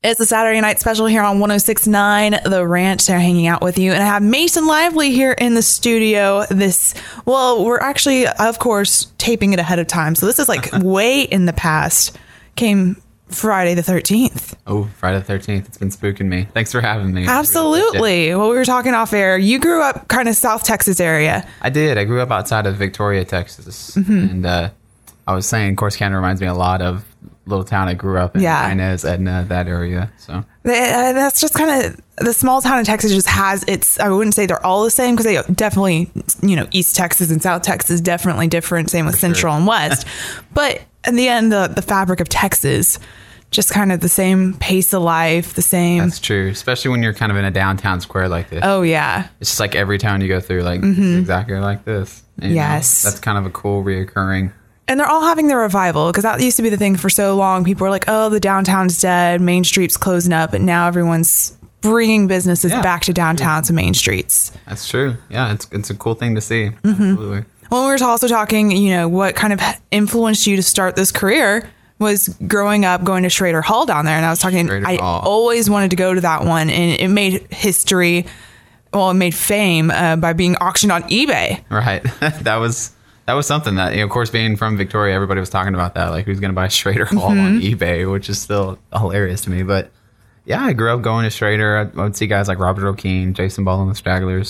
It's a Saturday night special here on 106.9 The Ranch. They're hanging out with you. And I have Mason Lively here in the studio. We're actually, of course, taping it ahead of time. So this is like way in the past. Came Friday the 13th. Oh, Friday the 13th. It's been spooking me. Thanks for having me. Absolutely. Well, we were talking off air. You grew up kind of South Texas area. I did. I grew up outside of Victoria, Texas. Mm-hmm. And I was saying Corsicana County reminds me a lot of little town I grew up in. Yeah. Inez, Edna, that area. So that's just kind of the small town in Texas just has its, I wouldn't say they're all the same because they definitely, East Texas and South Texas definitely different. Same with Central and West. But in the end, the fabric of Texas, just kind of the same pace of life, the same. That's true. Especially when you're kind of in a downtown square like this. Oh, yeah. It's just like every town you go through, like, This is exactly like this. And, yes. That's kind of a cool reoccurring. And they're all having their revival because that used to be the thing for so long. People were like, oh, the downtown's dead. Main Street's closing up. And now everyone's bringing businesses back to downtown to main streets. That's true. Yeah, it's a cool thing to see. Mm-hmm. Absolutely. Well, we were also talking, what kind of influenced you to start this career was growing up going to Schrader Hall down there. And I was talking, I always wanted to go to that one. And it made history, it made fame by being auctioned on eBay. Right. That was something that, of course, being from Victoria, everybody was talking about that. Like, who's going to buy Schrader Hall on eBay, which is still hilarious to me. But yeah, I grew up going to Schrader. I would see guys like Robert O'Keefe, Jason Ball and the Stragglers.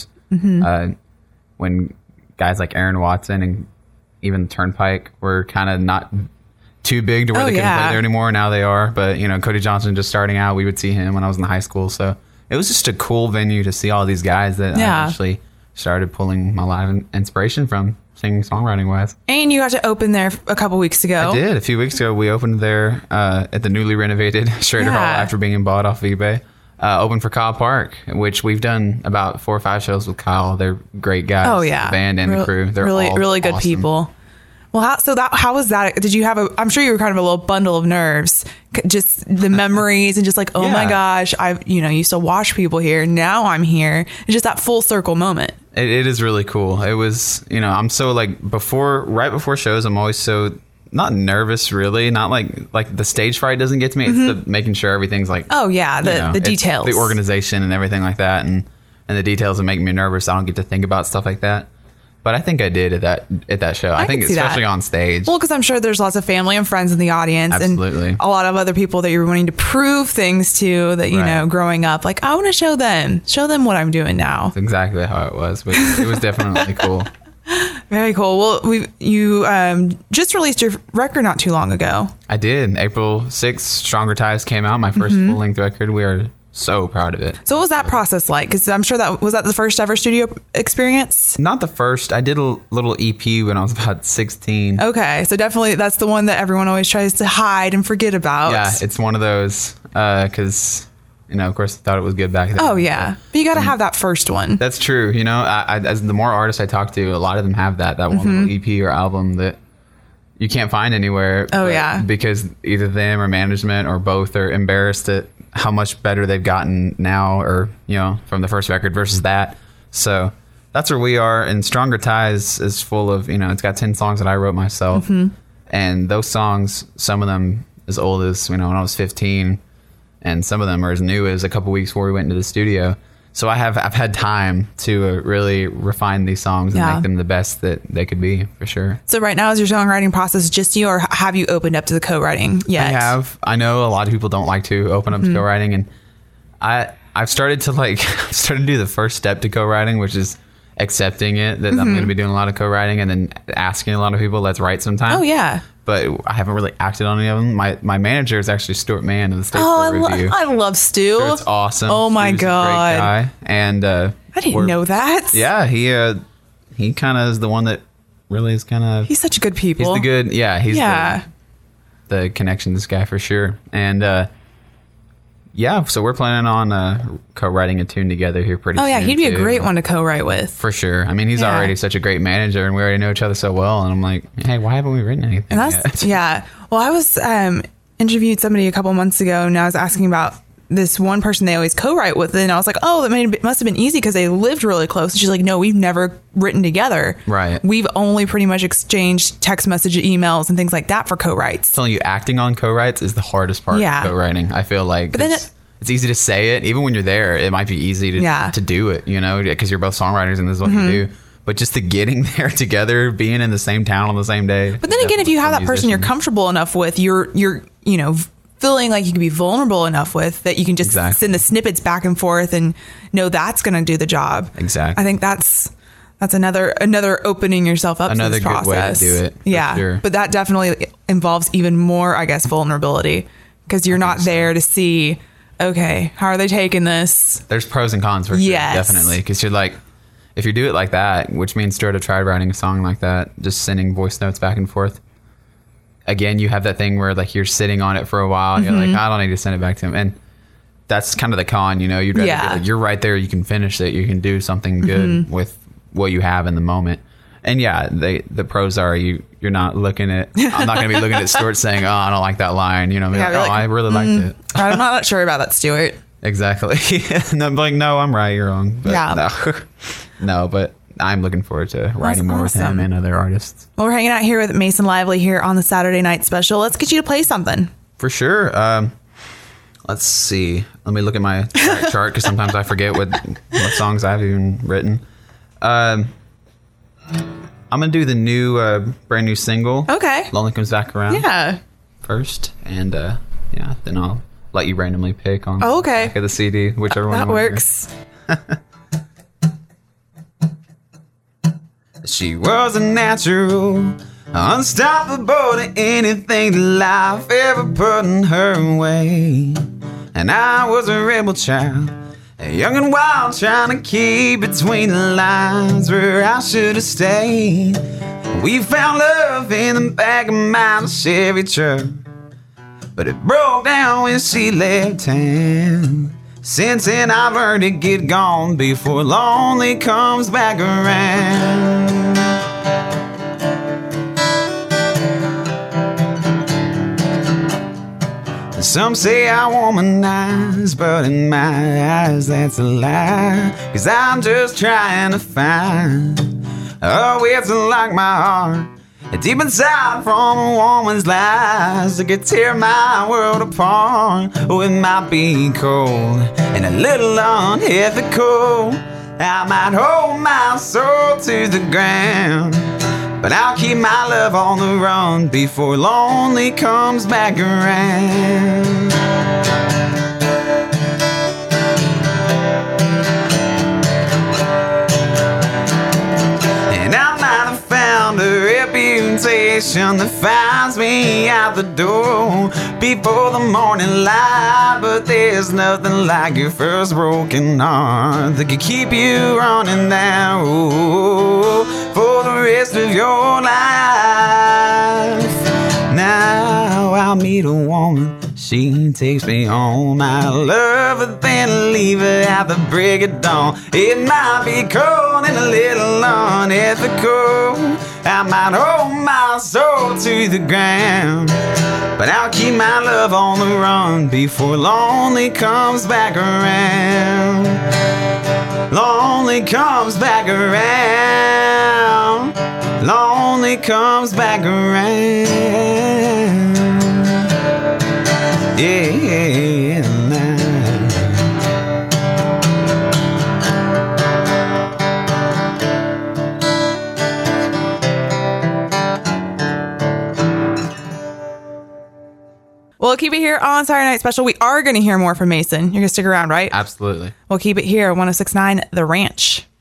When guys like Aaron Watson and even Turnpike were kind of not too big to where they couldn't play there anymore. Now they are. But, Cody Johnson just starting out, we would see him when I was in high school. So it was just a cool venue to see all these guys that I actually started pulling my live inspiration from. Singing, songwriting wise. And you got to open there a couple weeks ago. I did. A few weeks ago, we opened there at the newly renovated Schrader Hall after being bought off eBay. Open for Kyle Park, which we've done about 4 or 5 shows with Kyle. They're great guys. Oh, yeah. The band and the crew. They're really good awesome people. Well, how was that? Did you have I'm sure you were kind of a little bundle of nerves, just the memories and just like, oh my gosh, I used to watch people here. Now I'm here. It's just that full circle moment. It is really cool. It was, I'm so like right before shows, I'm always so not nervous really. Not like the stage fright doesn't get to me. It's the making sure everything's like, oh yeah. The details, the organization and everything like that. And the details that make me nervous. I don't get to think about stuff like that. But I think I did at that show. I think especially on stage. Well, because I'm sure there's lots of family and friends in the audience. Absolutely. And a lot of other people that you're wanting to prove things to that, growing up. Like, I want to show them what I'm doing now. That's exactly how it was. But it was definitely cool. Very cool. Well, you just released your record not too long ago. I did. April 6th, Stronger Ties came out. My first full-length record. We are so proud of it. So what was that process like? Because I'm sure was that the first ever studio experience? Not the first. I did a little EP when I was about 16. Okay. So definitely that's the one that everyone always tries to hide and forget about. Yeah, it's one of those because, of course, I thought it was good back then. Oh, yeah. But you got to have that first one. That's true. As the more artists I talk to, a lot of them have that one little EP or album that you can't find anywhere. Oh, yeah. Because either them or management or both are embarrassed at how much better they've gotten now or, from the first record versus that. So that's where we are. And Stronger Ties is full of, it's got 10 songs that I wrote myself. And those songs, some of them as old as, when I was 15. And some of them are as new as a couple weeks before we went into the studio. So I've had time to really refine these songs and make them the best that they could be, for sure. So right now, is your songwriting process just you, or have you opened up to the co-writing yet? I have. I know a lot of people don't like to open up to co-writing, and I've started to do the first step to co-writing, which is accepting it that I'm going to be doing a lot of co-writing, and then asking a lot of people, let's write sometime. Oh yeah. But I haven't really acted on any of them. My manager is actually Stuart Mann of the State Review. I love Stu. Stuart's awesome. Oh my God. He's a great guy. And I didn't know that. Yeah, he kind of is the one that really is kind of. He's such good people. He's the good. Yeah, he's the connection. This guy for sure. And so we're planning on co-writing a tune together here pretty soon. Oh yeah, he'd be a great one to co-write with. For sure. I mean, he's already such a great manager, and we already know each other so well. And I'm like, hey, why haven't we written anything yet? Yeah. Well, I was interviewed somebody a couple months ago, and I was asking about this one person they always co-write with, and I was like, oh, it must have been easy because they lived really close. And she's like, no, we've never written together. Right. We've only pretty much exchanged text message, emails, and things like that for co-writes. Telling you, acting on co-writes is the hardest part of co-writing. I feel like but then it's easy to say it. Even when you're there, it might be easy to do it, you know, because you're both songwriters and this is what you do. But just the getting there together, being in the same town on the same day. But then again, if you have that person you're comfortable enough with, you're feeling like you can be vulnerable enough with, that you can just send the snippets back and forth and know that's going to do the job. Exactly. I think that's another opening yourself up to this process. Another good way to do it. Yeah. Sure. But that definitely involves even more, I guess, vulnerability, because you're not there to see, okay, how are they taking this? There's pros and cons for sure. Yes. Definitely. Because you're like, if you do it like that, which means Jordan tried writing a song like that, just sending voice notes back and forth. Again, you have that thing where like you're sitting on it for a while and you're like, I don't need to send it back to him. And that's kind of the con, you know, you'd rather be like, you're right there. You can finish it. You can do something good with what you have in the moment. And yeah, the pros are you're not looking at, I'm not going to be looking at Stuart saying, oh, I don't like that line. You know, I really liked it. I'm not sure about that, Stuart. Exactly. And I'm like, no, I'm right. You're wrong. But no, but I'm looking forward to writing more with him and other artists. Well, we're hanging out here with Mason Lively here on the Saturday Night Special. Let's get you to play something. For sure. Let's see. Let me look at my chart because sometimes I forget what songs I've even written. I'm going to do the new, brand new single. Okay. Lonely Comes Back Around. Yeah. First. And then I'll let you randomly pick on the back of the CD, whichever one. That works. She was a natural, unstoppable to anything that life ever put in her way. And I was a rebel child, young and wild, trying to keep between the lines where I should have stayed. We found love in the back of my Chevy truck, but it broke down when she left town. Since then I've learned to get gone before lonely comes back around. Some say I womanize, but in my eyes that's a lie. 'Cause I'm just trying to find a way to lock my heart deep inside from a woman's lies that could tear my world apart. Oh, it might be cold and a little unethical. I might hold my soul to the ground, but I'll keep my love on the run before lonely comes back around. And I might have found a reputation that finds me out the door before the morning light, but there's nothing like your first broken heart that could keep you running down for the rest of your life. Now I'll meet a woman, she takes me home. I love her, then leave her at the break of dawn. It might be cold and a little unethical. I might hold my soul to the ground, but I'll keep my love on the run before lonely comes back around. Lonely comes back around. Lonely comes back around. Yeah, nah. We'll keep it here on Saturday Night Special. We are going to hear more from Mason. You're going to stick around, right? Absolutely. We'll keep it here. 106.9 The Ranch.